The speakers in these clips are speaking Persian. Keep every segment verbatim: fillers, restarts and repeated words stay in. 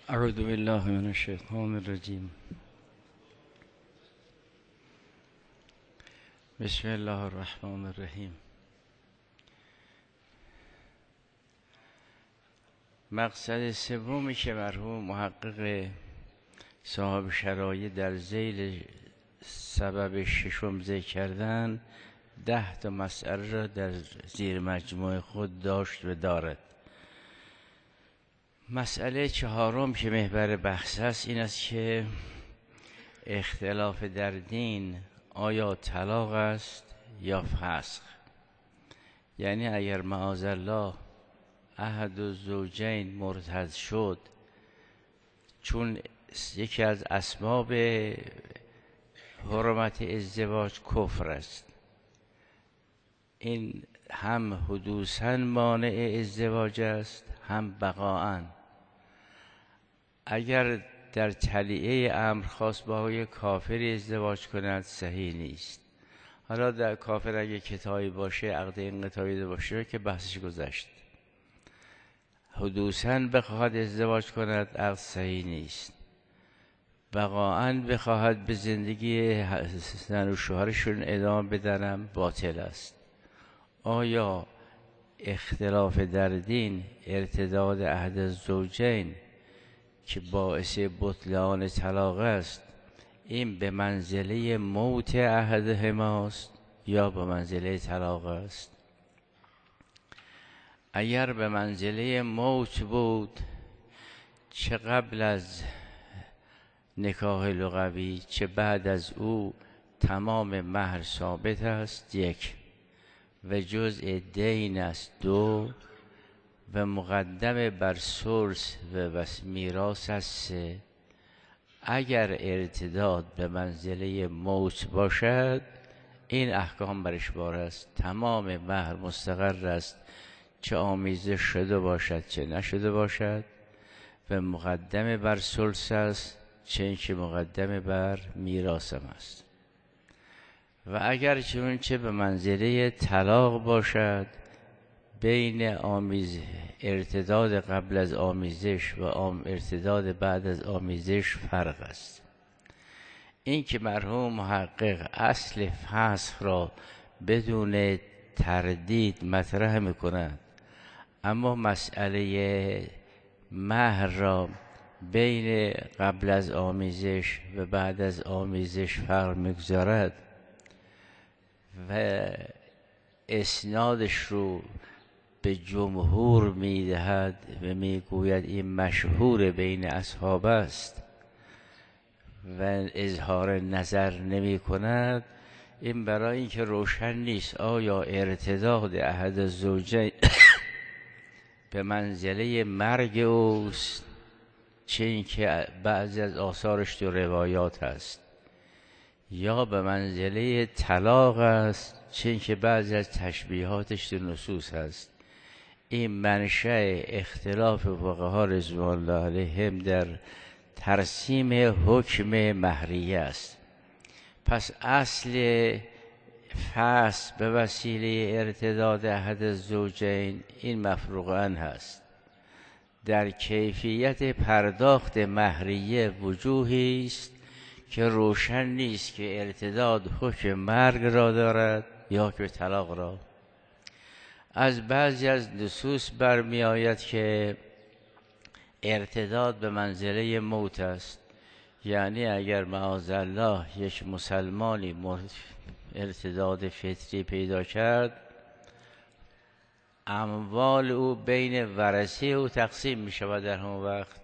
اعوذ بالله من الشیطان الرجیم. بسم الله الرحمن الرحیم. مقصد سومی که مرحوم محقق صاحب شرایط در ذیل سبب ششم ذکر کردن، ده تا مسئله را در زیر مجموعه خود داشت و دارد. مسئله چهارم که محور بحث است این است که اختلاف در دین آیا طلاق است یا فسخ. یعنی اگر معاذالله احد الزوجین مرتد شد، چون یکی از اسباب حرمت ازدواج کفر است، این هم حدوثاً مانع ازدواج است هم بقاءً. اگر در طلیعه امر خواست با یک کافری ازدواج کند صحیح نیست. حالا در کافر اگه کتابی باشه، عقد انقطاعی باشه که بحثش گذشت، حدوثاً بخواهد ازدواج کند عقد صحیح نیست. بقاءً بخواهد به زندگی زن و شوهرشون ادامه بدنم باطل است. آیا اختلاف در دین ارتداد احد الزوجین که باعث بطلان طلاق است، این به منزله موت احدهماست یا به منزله طلاق است؟ اگر به منزله موت بود، چه قبل از نکاح لغوی چه بعد از او تمام مهر ثابت است، یک، و جزء دین است، دو، و مقدم بر ثلث و میراث است، سه. اگر ارتداد به منزله موت باشد این احکام برش بار است. تمام مهر مستقر است، چه آمیزش شده باشد چه نشده باشد، و مقدم بر ثلث است چه اینکه مقدم بر میراث است. و اگر چون چه به منزله طلاق باشد، بین آمیز ارتداد قبل از آمیزش و ارتداد بعد از آمیزش فرق است. این که مرحوم محقق اصل فسخ را بدون تردید مطرح می‌کند، اما مسئله مهر را بین قبل از آمیزش و بعد از آمیزش فرق می‌گذارد و اسنادش رو به جمهور میدهد و میگوید این مشهور بین اصحاب است و اظهار نظر نمی کند، این برای اینکه روشن نیست آیا ارتداد احد الزوجین به منزله مرگ اوست، چه اینکه بعضی از آثارش تو روایات است، یا به منزله طلاق است، چه اینکه بعضی از تشبیهاتش تو نصوص هست. این منشأ اختلاف فقها رضوان الله علیهم در ترسیم حکم مهریه است. پس اصل فسخ به وسیله ارتداد احد الزوجین این مفروغاً هست. در کیفیت پرداخت مهریه وجوهی است که روشن نیست که ارتداد حکم مرگ را دارد یا که طلاق را. از بعضی از نصوص برمی آید که ارتداد به منزله موت است. یعنی اگر معاذالله یک مسلمانی ارتداد فطری پیدا کرد، اموال او بین ورثه او تقسیم می شود. در همون وقت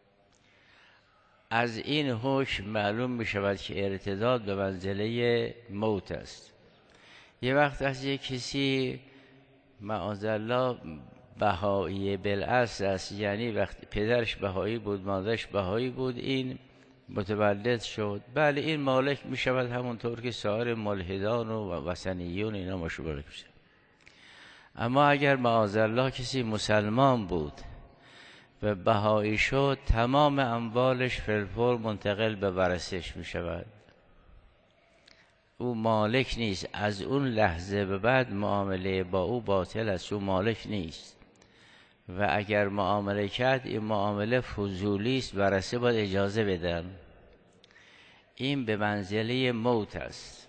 از این حکم معلوم می شود که ارتداد به منزله موت است. یه وقت از یک کسی معاذالله بهایی بالاصل است، یعنی وقتی پدرش بهایی بود مادرش بهایی بود، این متولد شد، بله این مالک می شود همونطور که سایر ملحدان و وثنیون اینا مشابه میشه. اما اگر معاذالله کسی مسلمان بود و بهایی شد، تمام اموالش فی‌الفور منتقل به ورثه‌اش می شود. او مالک نیست. از اون لحظه به بعد معامله با او باطل است، او مالک نیست. و اگر معامله کرد این معامله فضولی است، ورثه باید اجازه بدن. این به منزله موت است.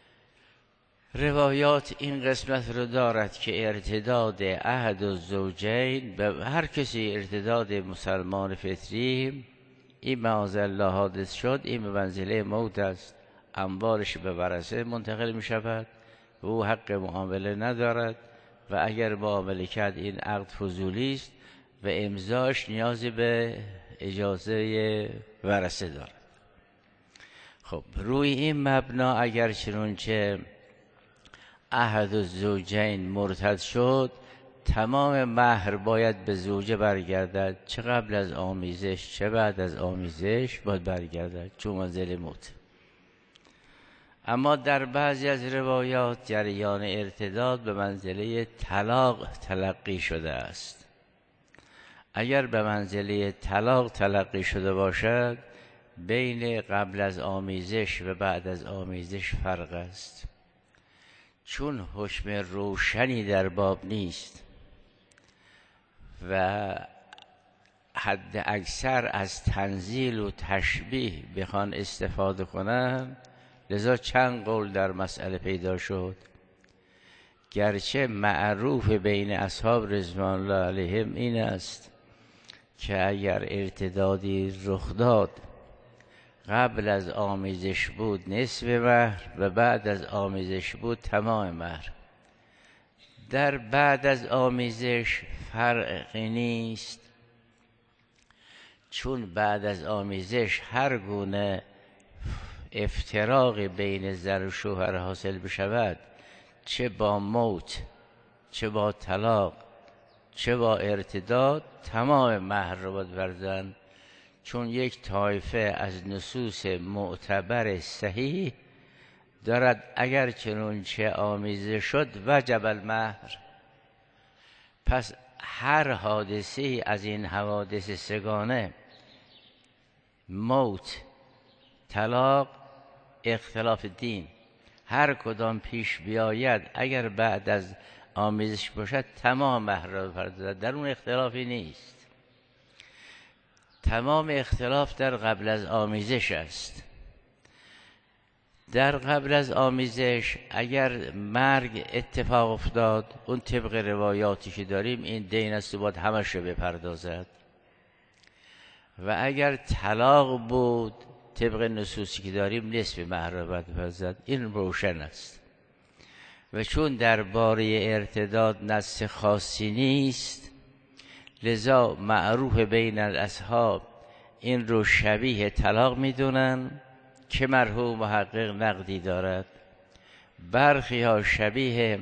روایات این قسمت رو دارد که ارتداد احد الزوجین، به هر کسی ارتداد مسلمان فطری این معاذالله حادث شد، این به منزله موت است. اموالش به ورثه منتقل می شود و او حق معامله ندارد و اگر معامله کرد این عقد فضولی است و امضاش نیازی به اجازه ورثه دارد. خب روی این مبنا اگر چنانچه احد الزوجین مرتد شد، تمام مهر باید به زوجه برگردد، چه قبل از آمیزش چه بعد از آمیزش باید برگردد، چون منزل موت. اما در بعضی از روایات جریان ارتداد به منزله طلاق تلقی شده است. اگر به منزله طلاق تلقی شده باشد، بین قبل از آمیزش و بعد از آمیزش فرق است، چون حکم روشنی در باب نیست و حد اکثر از تنزیل و تشبیه بخوان استفاده کنند، لذا چند قول در مسئله پیدا شد. گرچه معروف بین اصحاب رضوان الله علیهم این است که اگر ارتدادی رخ داد قبل از آمیزش بود نصف مهر و بعد از آمیزش بود تمام مهر. در بعد از آمیزش فرقی نیست، چون بعد از آمیزش هر گونه افتراق بین زن و شوهر حاصل بشود، چه با موت چه با طلاق چه با ارتداد، تمام مهر رو باید بردن، چون یک طایفه از نصوص معتبر صحیح دارد اگر چنانچه آمیزه شد وجب المهر. پس هر حادثه از این حوادث سگانه، موت، طلاق، اختلاف دین، هر کدام پیش بیاید اگر بعد از آمیزش باشد تمام مهر را پردازد، در اون اختلافی نیست. تمام اختلاف در قبل از آمیزش است. در قبل از آمیزش اگر مرگ اتفاق افتاد، اون طبق روایاتی که داریم این دین است و باید همش رو بپردازد. و اگر طلاق بود طبق نصوصی که داریم نصف مهر رو باید بپردازد. این روشن است. و چون درباره ارتداد نص خاصی نیست، لذا معروف بین الاصحاب این رو شبیه طلاق میدونن که مرحوم محقق نقدی دارد. برخی ها شبیه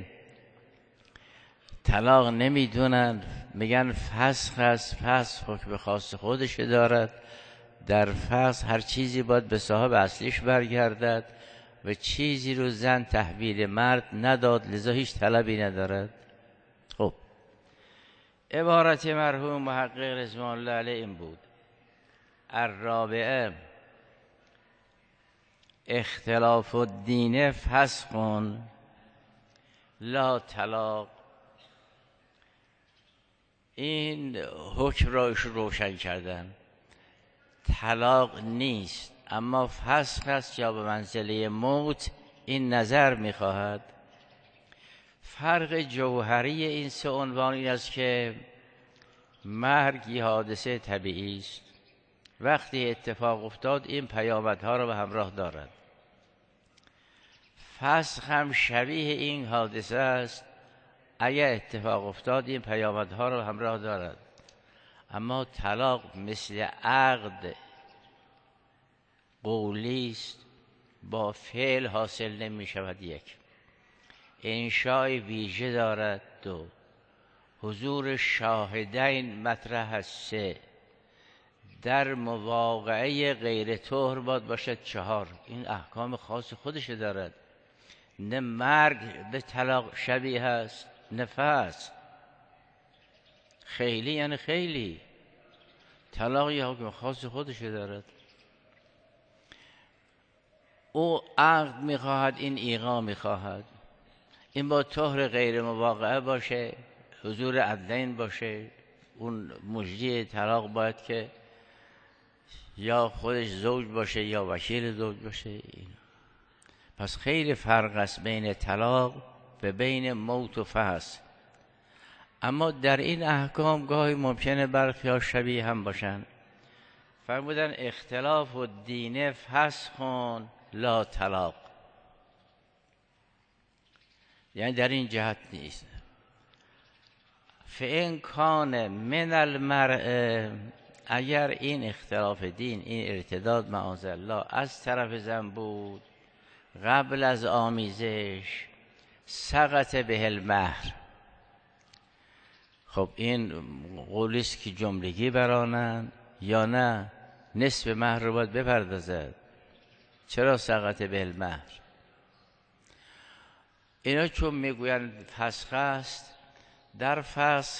طلاق نمیدونن، میگن فسخ است، فسخ حکم خاص خودش دارد. در فسخ هر چیزی باید به صاحب اصلیش برگردد و چیزی رو زن تحویل مرد نداد، لذا هیچ طلبی ندارد. خب عبارت مرحوم محقق رضوان الله علیه این بود: الرابعه اختلاف الدین فسق لا طلاق. این حکم را روشن کردن، طلاق نیست اما فسخ است یا به منزله موت. این نظر می‌خواهد. فرق جوهری این سه عنوان این است که مرگ یه حادثه طبیعی است، وقتی اتفاق افتاد این پیامدها را به همراه دارد. فسخ هم شبیه این حادثه است، اگر اتفاق افتاد این پیامدها را به همراه دارد. اما طلاق مثل عقد قولی است، با فعل حاصل نمی شود. یک، انشای ویژه دارد. دو، حضور شاهدین مطرح است. سه، در مواقعه غیر طهر باید باشد. چهار، این احکام خاص خودش دارد. نه مرگ به طلاق شبیه است نه فسخ. خیلی یعنی خیلی، طلاق یه حکم خاص خودش دارد. او عقد میخواهد، این ایقاع میخواهد. این با طهر غیر مواقعه باشه، حضور عدلین باشه، اون مجری طلاق باید که یا خودش زوج باشه یا وکیل زوج باشه. این پس خیلی فرق است بین طلاق و بین موت و فسخ. اما در این احکام گاهی ممکنه برخی ها شبیه هم باشن. فرمودن اختلاف الدین فسخ لا طلاق، یعنی در این جهت نیست. فإن کان من المرء، اگر این اختلاف دین، این ارتداد معاذالله از طرف زن بود قبل از آمیزش، سقط به المهر. خب این قولیست که جملگی برانند یا نه نصف مهر رو باید بپردازد. چرا سقط به المهر؟ اینا چون میگویند فسخ است، در فسخ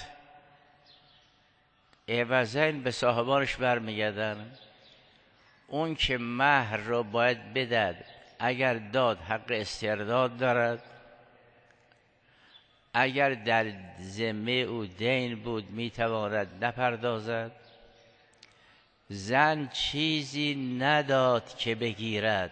عوضین به صاحبانش برمیگردن. اون که مهر رو باید بدهد، اگر داد حق استرداد دارد، اگر در ذمه او دین بود میتواند نپردازد. زن چیزی نداد که بگیرد،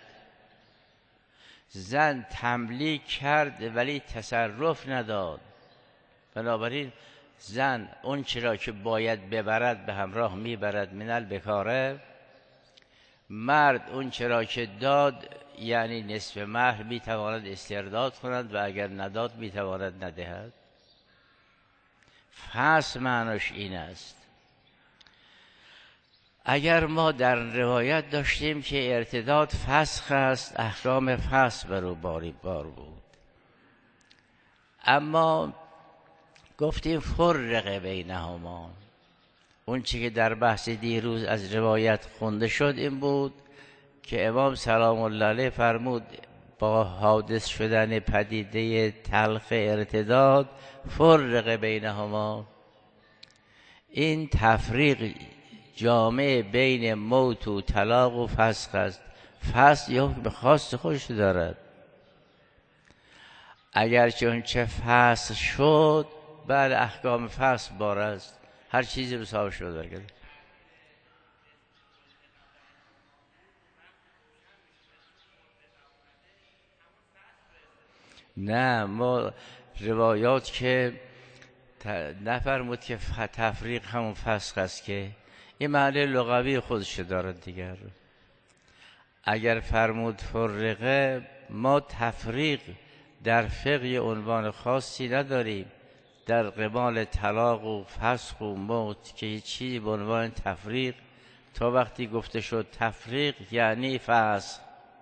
زن تملیک کرد ولی تصرف نداد. بنابراین زن اون چرا که باید ببرد به همراه میبرد من البکاره، مرد اون چرا که داد یعنی نصف مهر میتواند استرداد کند و اگر نداد میتواند ندهد. فسخ معناش این است. اگر ما در روایت داشتیم که ارتداد فسخ است، احکام فسخ بر او باری بار بود. اما گفتیم فرق بینهما. اون چی که در بحث دیروز از روایت خونده شد این بود که امام سلام الله علیه فرمود با حادث شدن پدیده تلخ ارتداد فرق بینهما. این تفریق جامع بین موت و طلاق و فسخ است. فسخ یا حکم خاص خودش دارد. اگر چون چه فسخ شد بعد احکام فسخ بار است، هر چیزی به صاحب شد برگرد. نه، ما روایات که نفرمود که تفریق همون فسخ است، که این معنی لغوی خودش دارد دیگر. اگر فرمود فرقه، ما تفریق در فقه عنوان خاصی نداریم در قبال طلاق و فسخ و موت که هیچ چیزی به عنوان تفریق تا وقتی گفته شد تفریق یعنی فسخ.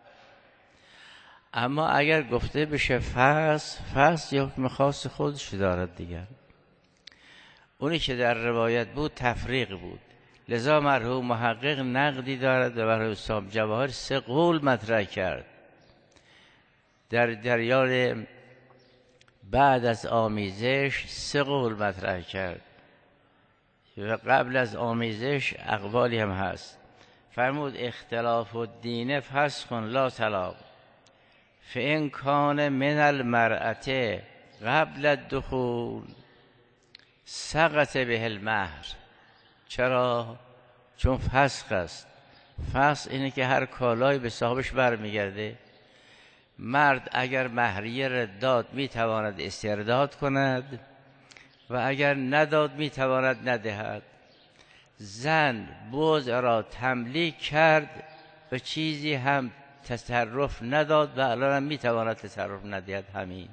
اما اگر گفته بشه فسخ، فسخ یا حکم خاص خودش دارد دیگر. اونی که در روایت بود تفریق بود. لذا مرحوم محقق نقدی دارد و مرحوم صاحب جواهر سه قول مطرح کرد در جریان بعد از آمیزش. سه قول مطرح کرد و قبل از آمیزش اقوالی هم هست. فرمود اختلاف الدین فسخ لا طلاق، فإن کان من المرأة قبل الدخول سقط به المهر. چرا؟ چون فسخ است. فسخ اینه که هر کالایی به صاحبش برمیگرده. مرد اگر مهریه را داد میتواند استرداد کند و اگر نداد میتواند ندهد. زن بوز را تملیک کرد و چیزی هم تصرف نداد و الان هم میتواند تصرف ندهد. همین.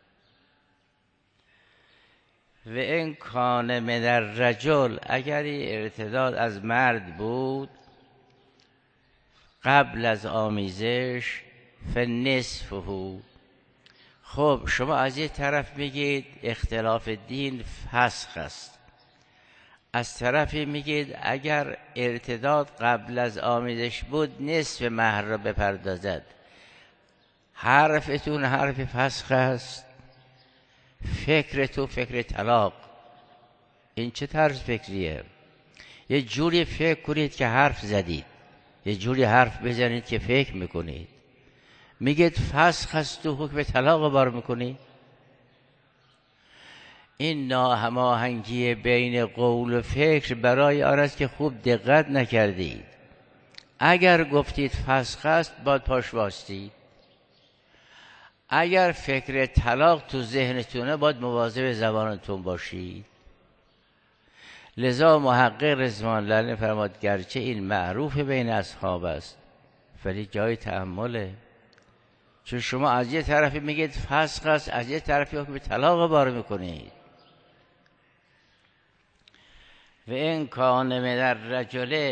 و این کان من الرجل، اگر ارتداد از مرد بود قبل از آمیزش، فنصفه. خب شما از یه طرف میگید اختلاف دین فسخ است، از طرفی میگید اگر ارتداد قبل از آمیزش بود نصف مهر را بپردازد. حرفتون حرف فسخ است، فکر تو فکر طلاق. این چه طرز فکریه؟ یه جوری فکر کنید که حرف زدید، یه جوری حرف بزنید که فکر میکنید. میگید فسخ است تو حکم طلاق بار میکنی. این ناهماهنگی بین قول و فکر برای آن است که خوب دقت نکردید. اگر گفتید فسخ است باید پاش باستید. اگر فکر طلاق تو ذهنتونه باید مواظب زبانتون باشید. لذا محقق رضوان الله فرماد گرچه این معروف بین اصحاب است ولی جای تأمله، چون شما از یه طرفی میگید فسخ است، از یه طرفی حکم طلاق بار میکنید. و این کان من الرجل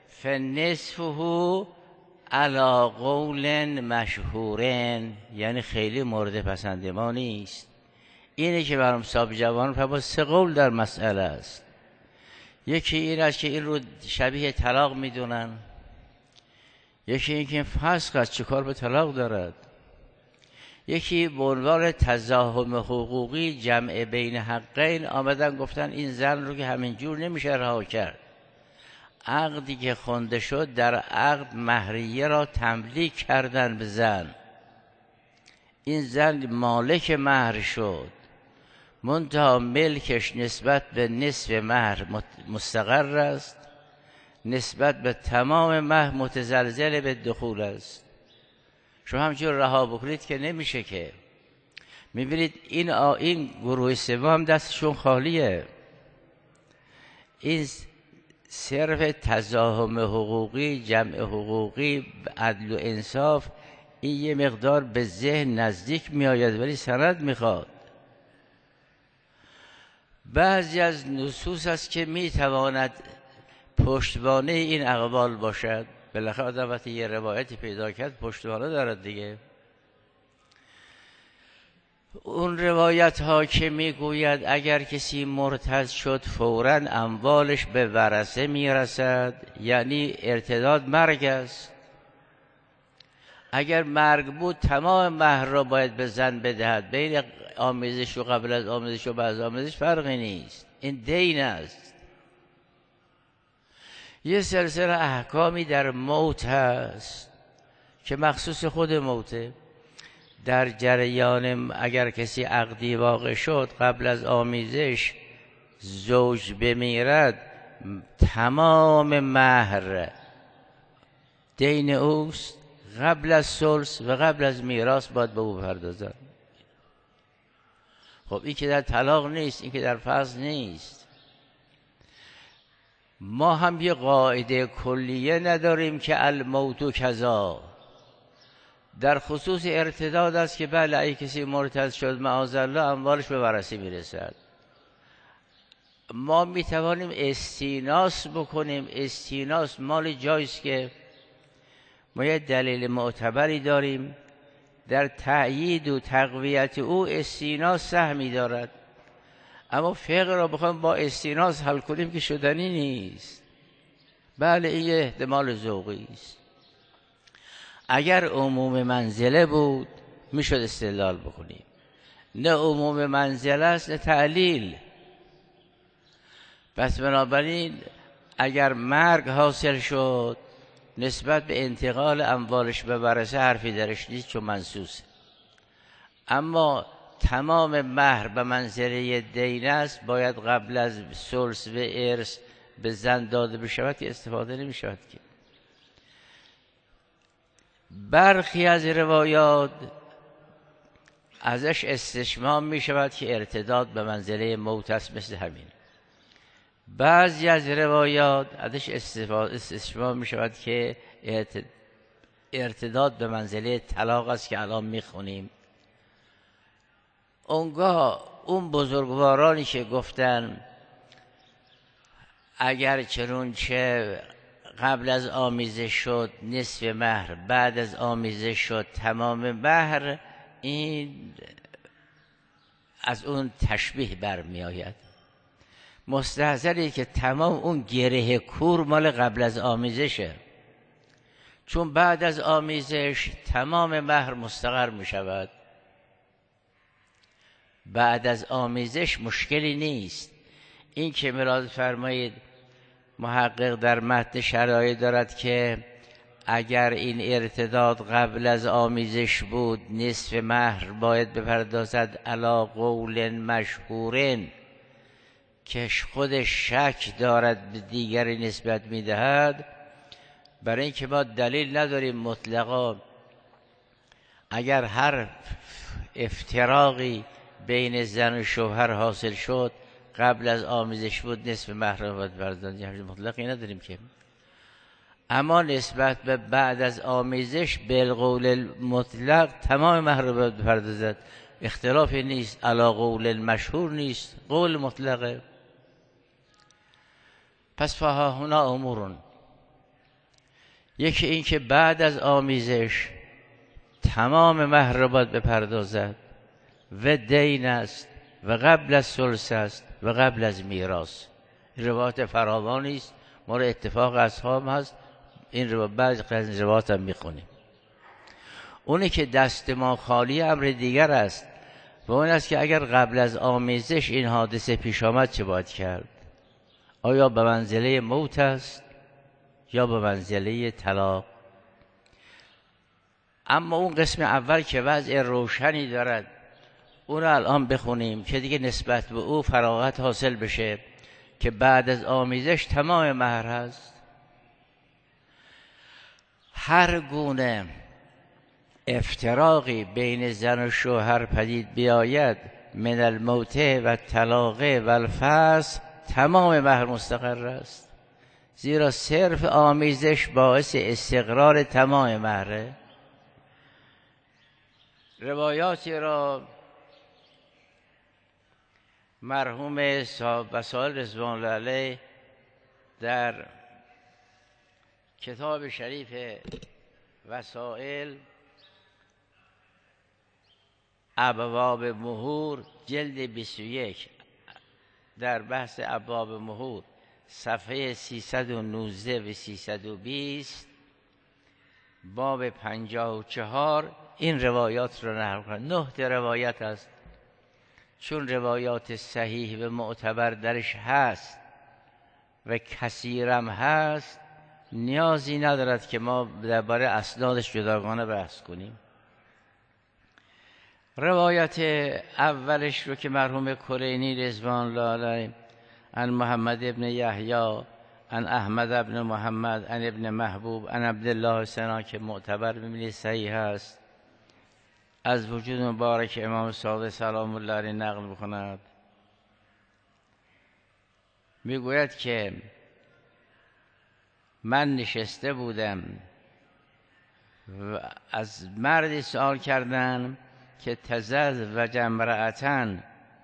فنصفه علی قول مشهورن، یعنی خیلی مورد پسند ما نیست. اینه که برام صاحب جوان فرمود سه قول در مسئله است. یکی این است که این رو شبیه طلاق میدونن، یکی این که فسخ است چه کار به طلاق دارد، یکی به عنوان تزاحم حقوقی جمع بین حقین آمدن گفتن این زن رو که همینجور نمیشه رها کرد. عقدی که خونده شد در عقد مهریه را تملیک کردن به زن، این زن مالک مهر شد، منتها ملکش نسبت به نصف مهر مستقر است، نسبت به تمام مهر متزلزل به دخول است. شما همچون رها بکنید که نمیشه که. میبینید این آ این گروه سوم دستشون خالیه. این صرف تزاحم حقوقی، جمع حقوقی، عدل و انصاف، این یه مقدار به ذهن نزدیک میآید ولی سند میخواد. بعضی از نصوص است که میتواند پشتوانه این اقوال باشد. بالاخره آدم وقتی یه روایتی پیدا کرد پشتوانه دارد دیگه. اون روایت ها که میگوید اگر کسی مرتد شد فوراً اموالش به ورثه میرسد، یعنی ارتداد مرگ است. اگر مرگ بود تمام مهر را باید به زن بدهد، بین آمیزش و قبل از آمیزش و بعد از آمیزش فرقی نیست، این دین است. یه سلسله احکامی در موت هست که مخصوص خود موته. در جریان اگر کسی عقدی واقع شد قبل از آمیزش زوج بمیرد، تمام مهر دین اوست، قبل از ثلث و قبل از میراث باید به او پردازد. خب این که در طلاق نیست، این که در فسخ نیست. ما هم یه قاعده کلیه نداریم که الموت کذا. در خصوص ارتداد است که بله اگه کسی مرتد شد معاذالله اموالش به ورثه میرسد. ما میتوانیم استیناس بکنیم. استیناس مال جایست که ما یه دلیل معتبری داریم در تأیید و تقویت او. استیناس سهمی دارد، اما فقه را بخوام با استیناس حل کنیم که شدنی نیست. بله این احتمال ذوقی است. اگر عموم منزله بود میشد استدلال بکنیم، نه عموم منزله است نه تعلیل. پس بنابراین اگر مرگ حاصل شد نسبت به انتقال اموالش به ورثه حرفی درش نیست چون منصوصه. اما تمام مهر به منزله دین است، باید قبل از ثلث و ارث به زن داده بشود که استفاده نمی شود که. برخی از روایات ازش استشمام می شود که ارتداد به منزله موت است، مثل همین. بعضی از روایات ازش استشمام می شود که ارتداد به منزله طلاق است که الان می خونیم. اونگاه اون بزرگوارانی که گفتن اگر چنانچه قبل از آمیزش شد نصف مهر، بعد از آمیزش شد تمام مهر، این از اون تشبیه برمی آید. مستحضری که تمام اون گره کور مال قبل از آمیزشه، چون بعد از آمیزش تمام مهر مستقر می شود. بعد از آمیزش مشکلی نیست. این که مراد فرمایید محقق در متن شرایط دارد که اگر این ارتداد قبل از آمیزش بود نصف مهر باید بپردازد علی قول مشهورن که خودش شک دارد به دیگری نسبت میدهد. برای اینکه ما دلیل نداریم مطلقا اگر هر افتراقی بین زن و شوهر حاصل شد قبل از آمیزش بود نصف مهر را باید بپردازد، یعنی مطلقی نداریم که. اما نسبت به بعد از آمیزش بالقول مطلق تمام مهر را باید بپردازد، اختلافی نیست، علی قول مشهور نیست، قول مطلقه. پس فها هنا امورون، یکی این که بعد از آمیزش تمام مهر را باید بپردازد و دین است و قبل از ثلث است و قبل از میراث. روایت فراوانی است، ما را اتفاق اصحاب هست، این روایت بعض از روایت هم میخونیم. اونی که دست ما خالی امر دیگر است و اون است که اگر قبل از آمیزش این حادثه پیش آمد چه باید کرد؟ آیا به منزله موت است یا به منزله طلاق؟ اما اون قسم اول که وضع روشنی دارد اون رو الان بخونیم که دیگه نسبت به او فراغت حاصل بشه که بعد از آمیزش تمام مهر هست. هر گونه افتراقی بین زن و شوهر پدید بیاید من الموت و طلاق و الفسخ تمام مهر مستقر است، زیرا صرف آمیزش باعث استقرار تمام مهره. روایاتی را مرحوم صاحب وسائل رضوان الله علیه در کتاب شریف وسائل ابواب مهور جلد بیست و یک در بحث ابواب مهور صفحه سیصد و نوزده و سیصد و بیست باب پنجاه و چهار این روایات رو نقل کنند. نه تا روایت است، چون روایات صحیح و معتبر درش هست و کثیرم هست نیازی ندارد که ما درباره اسنادش جداگانه بحث کنیم. روایت اولش رو که مرحوم کلینی رضوان الله علیه عن محمد ابن یحیی عن احمد ابن محمد عن ابن محبوب عن عبدالله سنا که معتبر ببینید صحیح هست، از وجود مبارک امام صادق سلام الله علیه نقل بکند. میگوید که من نشسته بودم و از مردی سوال کردن که تزوج امرأتن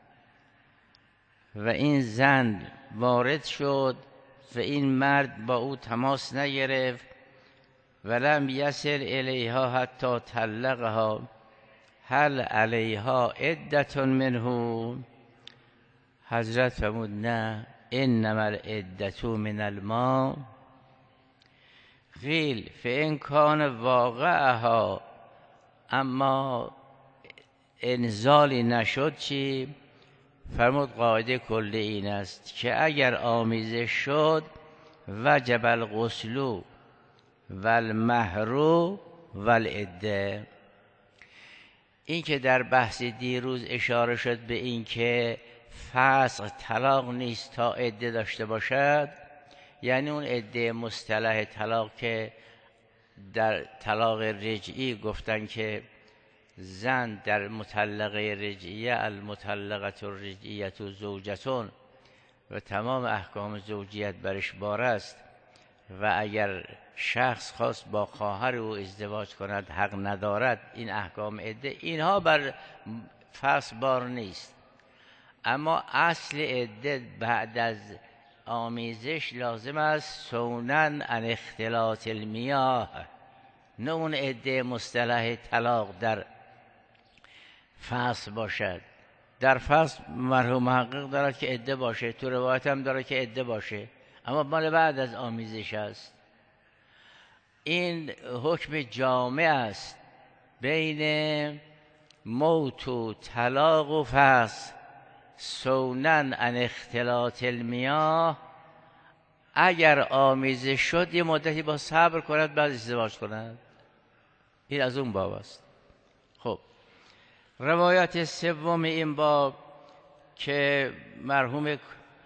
و این زن وارد شد و این مرد با او تماس نگرفت ولم یصل الیها حتی طلقها هل علیها عدة منه؟ حضرت فرمود نه، انما العدة من الماء. قیل فان کان واقعها، اما انزالی نشد چی؟ فرمود قاعده کلی این است که اگر آمیزش شد وجب الغسل و المهر و العده. این که در بحث دیروز اشاره شد به این که فسخ طلاق نیست تا عده داشته باشد، یعنی اون عده مصطلح طلاق که در طلاق رجعی گفتن که زن در مطلقه رجعیه المطلقه الرجعیه زوجتون و تمام احکام زوجیت برش بار است و اگر شخص خواست با خواهر او ازدواج کند حق ندارد، این احکام عده اینها بر فصل بار نیست. اما اصل عده بعد از آمیزش لازم است سونن عن اختلاط المیاه، نه اون عده مصطلح طلاق در فصل باشد. در فصل مرحوم محقق دارد که عده باشه، تو روایت هم داره که عده باشه، اما مال بعد از آمیزش است. این حکم جامع است بین موت و طلاق و فصل. سونن عن اختلاط المیاه اگر آمیزش شد یه مدتی با صبر کند بعد ازدواج کند. این از اون باب است. خب روایت سوم این باب که مرحوم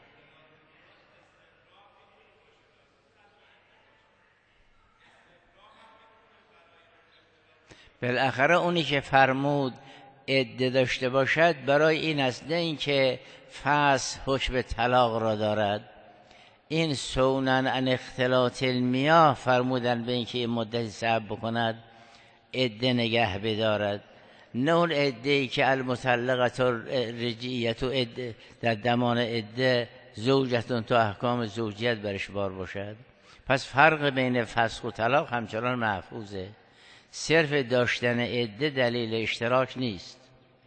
بالاخره اونی که فرمود عده داشته باشد برای این است، نه این که فسخ حکم طلاق را دارد. این سونن ان اختلاط المیاه فرمودن به این که این مدتی صبر بکند عده نگه بدارد، نه اون عده‌ای که المطلقه رجعیت و عده در دمان عده زوجتون تا احکام زوجیت برش بار باشد. پس فرق بین فسخ و طلاق همچنان محفوظه. صرف داشتن عده دلیل اشتراک نیست.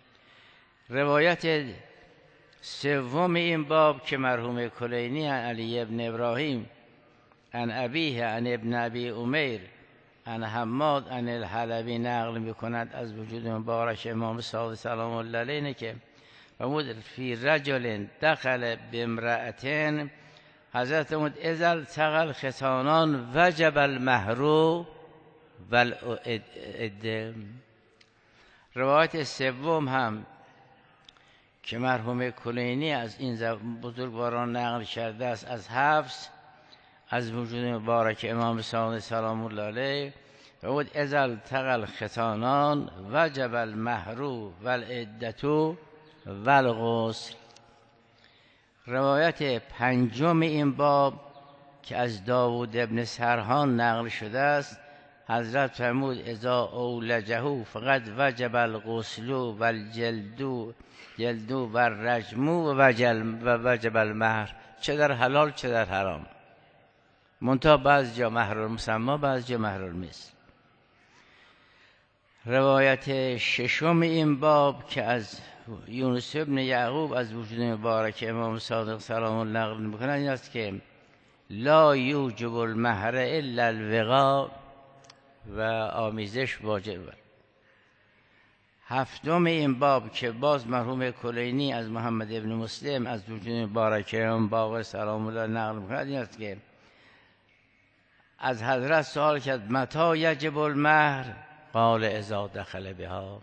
روایت سوم این باب که مرحوم کلینی عن علی ابن ابراهیم عن ابیه عن ابن ابی امیر عن حماد عن الحلبی نقل میکند از وجود مبارک امام صادق سلام الله علیه که فرمود فی رجل دخل بامرأتین، حضرت فرمود اذا التقى الختانان وجب المهر والعده. روایت سوم هم که مرحوم کلینی از این بزرگواران نقل کرده است از حفص از وجود مبارک امام صادق سلام الله علیه فرمود اذا التقى الختانان وجب المهر والعده والغسل. روایت پنجم این باب که از داوود ابن سرحان نقل شده است، حضرت فرمود اذا اولجه فقط وجب الغسل والجلد جلد و رجم و وجب المهر، چه در حلال چه در حرام، منتها بعض جا مهر المسمى بعض جا مهر المثل. روایت ششم این باب که از یونس ابن یعقوب از وجود مبارک امام صادق سلام الله نقل میکنند این است که لا یوجب المهر الا الوقاء و آمیزش واجب. هفتم این باب که باز مرحوم کلینی از محمد ابن مسلم از وجود مبارک امام باقر سلام الله نقل میکند این است که از حضرت سوال کرد متى یجب المهر؟ قال اذا دخل بها.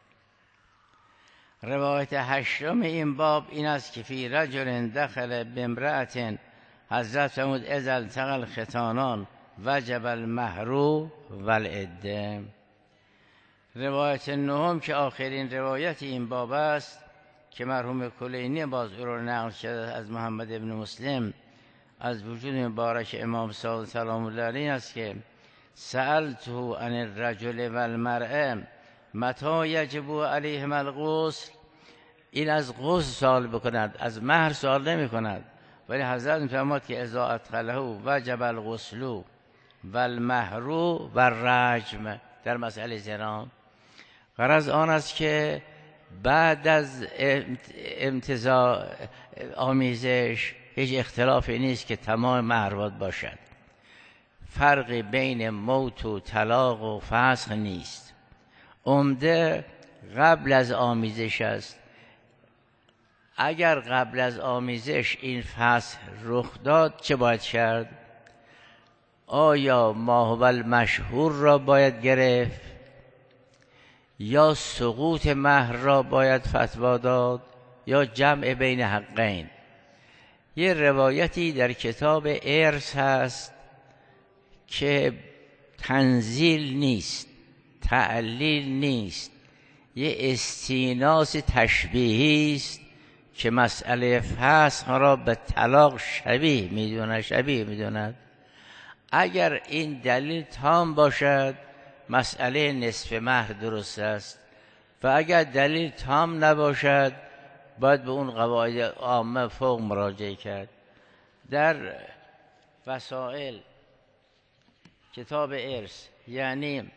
روایت هشتم این باب این است که فی رجل دخل بامرأة، حضرت فرمود اذا التقى الختانان وجب المهر والعده. روایت نهم که آخرین روایت این باب است که مرحوم کلینی باز او را نقل کرده از محمد ابن مسلم از وجود مبارک امام صادق سلام الله علیه است که سألته عن الرجل والمرأة متى یجب علیهم الغسل. این از غسل سوال بکند، از مهر سوال نمی کند، ولی حضرت می‌فرماد که اذا ادخله وجب الغسل والمهر والرجم در مسئله زنا. غرض آن است که بعد از امتزاع آمیزش هیچ اختلافی نیست که تمام مهر باشد. فرق بین موت و طلاق و فسخ نیست. عمده قبل از آمیزش است. اگر قبل از آمیزش این فسخ رخ داد چه باید کرد؟ آیا ما هو المشهور را باید گرفت یا سقوط مهر را باید فتوا داد یا جمع بین حقین؟ یه روایتی در کتاب ارث هست که تنزیل نیست، تعلیل نیست، یه استیناس تشبیهی است که مسئله فسخ را به طلاق شبیه میدونه شبیه میدوند. اگر این دلیل تام باشد مسئله نصف مهر درست است و اگر دلیل تام نباشد باید به اون قواعد عامه فوق مراجعه کرد. در وسائل کتاب ارث یعنی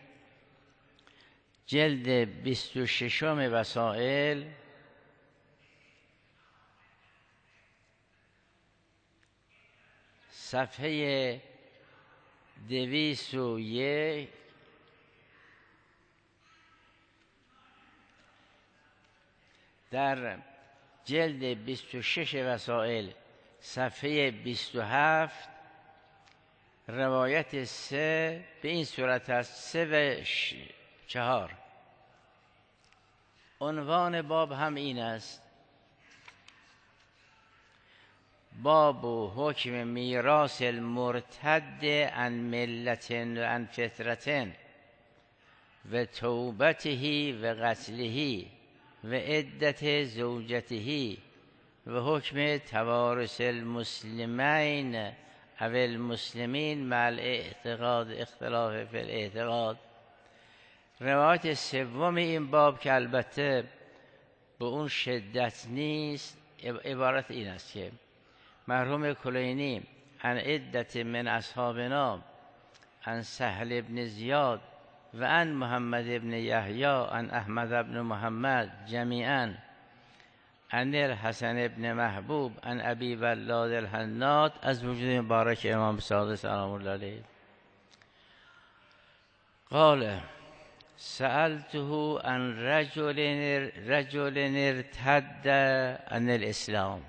جلد بیست و ششم وسائل صفحه دویست و یک در جلد بیست و شش وسائل صفحه بیست و هفت روایت سه به این صورت است، سه و ش... چهار. عنوان باب هم این است: باب و حکم میراث المرتد عن ملت و عن فطرة و توبته و قتله و عدت زوجته و حکم توارث المسلمین او المسلمین مع الاعتقاد اختلاف فی الاعتقاد. روایت سوم این باب که البته به اون شدت نیست، عبارت این است که مرحوم کلینی عن عدت من اصحابنا عن سهل ابن زیاد و عن محمد ابن یحیی عن احمد ابن محمد جمیعا عن الحسن ابن محبوب عن ابی ولاد الحناط از وجود مبارک امام صادق سلام الله علیه قال سألته عن رجل رجل ارتد عن الاسلام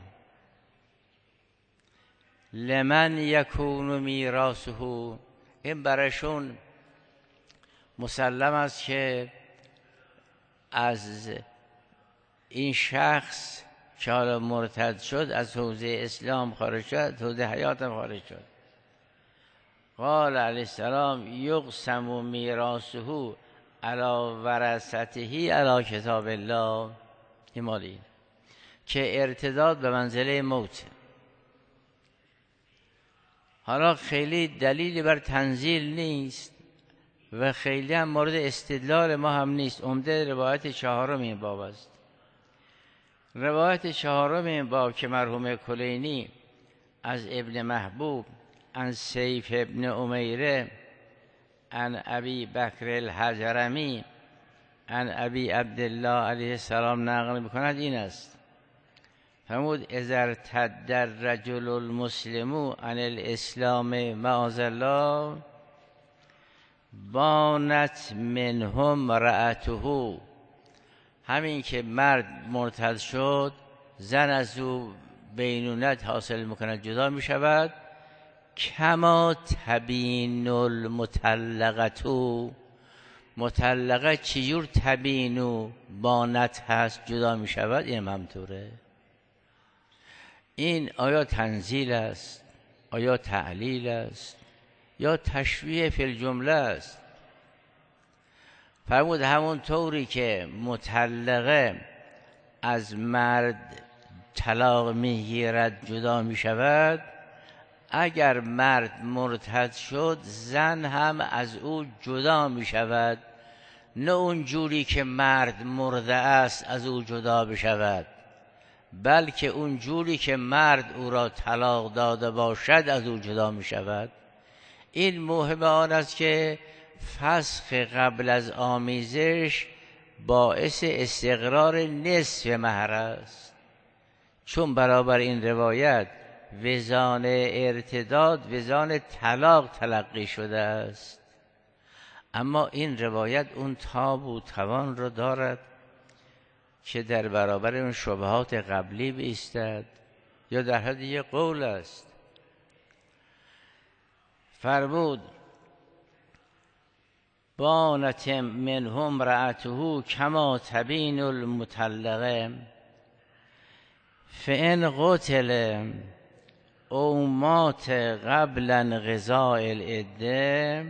لمن یکون میراثه. این برشون مسلم است که از این شخص که حالا مرتد شد از حوزه اسلام خارج شد، حوزه حیات هم خارج شد. قال علیه السلام یقسم میراثه علی ورثته علی کتاب الله. این مالی که ارتداد به منزله موت. حالا خیلی دلیلی بر تنزیل نیست و خیلی هم مورد استدلال ما هم نیست. عمده روایت چهارم این باب است. روایت چهارم این باب که مرحوم کلینی از ابن محبوب عن سیف ابن امیره عن ابی بکر الحجرمی عن ابی عبدالله علیه السلام نقل میکند این است: فرمود اذا ارتد الرجل المسلم عن الاسلام معاذ الله بانت منهم رأته. همین که مرد مرتد شد، زن از او بینونت حاصل میکند، جدا میشود. کما تبین المطلقه، مطلقه چجور تبینو بانت هست جدا میشود، این همطوره. این آیا تنزیل است، آیا تعلیل است، یا تشریح فی الجمله است؟ فرمود همون طوری که مطلقه از مرد طلاق میگیرد جدا میشود، اگر مرد مرتد شد زن هم از او جدا میشود. نه اون جوری که مرد مرده است از او جدا بشود، بلکه اون جوری که مرد او را طلاق داده باشد از او جدا می شود. این موهبه آن است که فسخ قبل از آمیزش باعث استقرار نصف مهر است، چون برابر این روایت وزان ارتداد وزان طلاق تلقی شده است. اما این روایت اون تاب و توان را دارد که در برابر اون شبهات قبلی بایستد، یا در حد یک قول است. فرمود بانت منهم رأته کما تبین المطلقه فان قتل او مات قبل انقضاء العده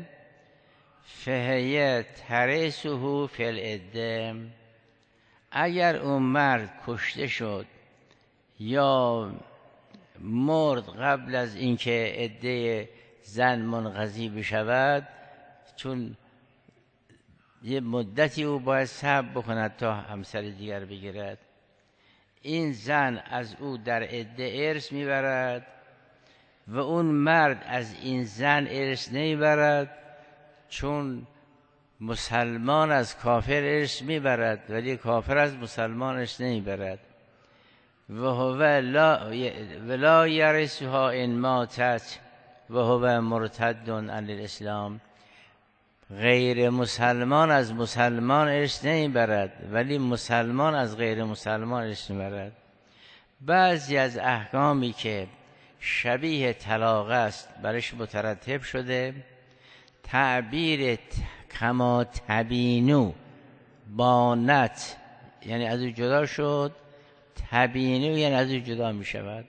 فهی ترثه فی العده. اگر اون مرد کشته شد یا مرد قبل از اینکه عده زن منقضی بشود، چون یه مدتی او باید صبر بکند تا همسر دیگر بگیرد، این زن از او در عده ارث میبرد و اون مرد از این زن ارث نمیبرد، چون مسلمان از کافر ارث میبرد ولی کافر از مسلمان ارث نمیبرد. و هو لا ولا یرثها ان ماتت و هو مرتد عن الاسلام. غیر مسلمان از مسلمان ارث نمیبرد ولی مسلمان از غیر مسلمان ارث میبرد. بعضی از احکامی که شبیه طلاق است برش مترتب شده. تعبیر کما تبینو بانت یعنی از او جدا شد، تبینو یعنی از او جدا می شود.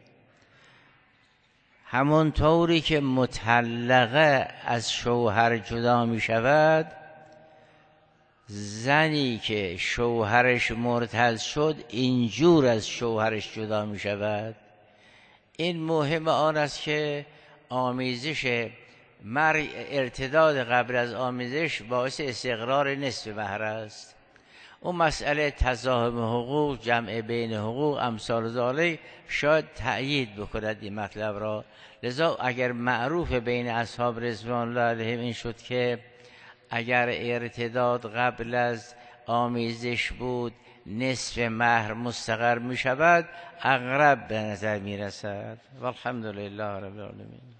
همون طوری که مطلقه از شوهر جدا می شود، زنی که شوهرش مرتد شد اینجور از شوهرش جدا می شود. این مهم آن است که آمیزش مر ارتداد قبل از آمیزش باعث استقرار نصف مهر است. اون مسئله تضاهم حقوق، جمع بین حقوق، امثال ذالک شاید تأیید بکند این مطلب را. لذا اگر معروف بین اصحاب رضوان الله علیهم این شد که اگر ارتداد قبل از آمیزش بود نصف مهر مستقر می شود، اقرب به نظر می رسد. والحمدلله رب العالمین.